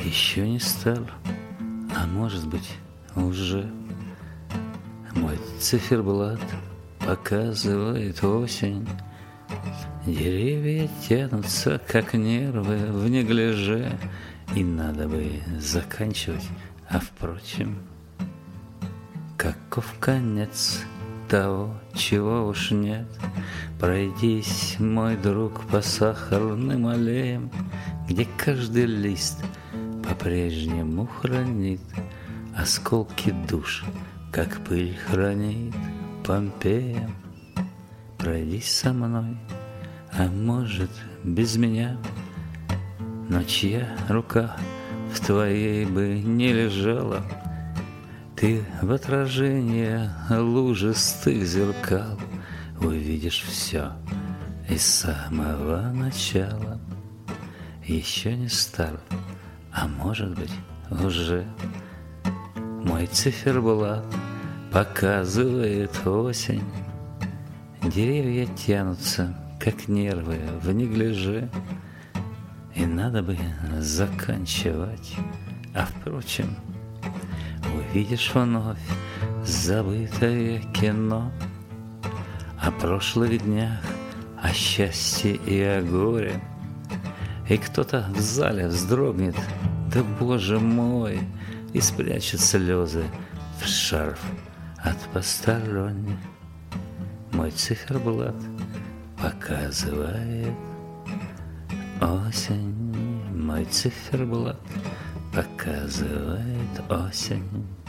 Еще не стал, а может быть уже. Мой циферблат показывает осень. Деревья тянутся, как нервы в неглиже, и надо бы заканчивать, а впрочем, каков конец того, чего уж нет. Пройдись, мой друг, по сахарным аллеям, где каждый лист по-прежнему хранит осколки душ, как пыль хранит Помпея. Пройдись со мной, а может, без меня, но чья рука в твоей бы не лежала, ты в отражение лужистых зеркал увидишь все из самого начала. Еще не стар, а может быть уже. Мой циферблат показывает осень. Деревья тянутся, как нервы в неглиже, и надо бы заканчивать, а впрочем, увидишь вновь забытое кино о прошлых днях, о счастье и о горе. И кто-то в зале вздрогнет, да боже мой, и спрячет слезы в шарф от посторонних. Мой циферблат показывает осень. Мой циферблат показывает осень.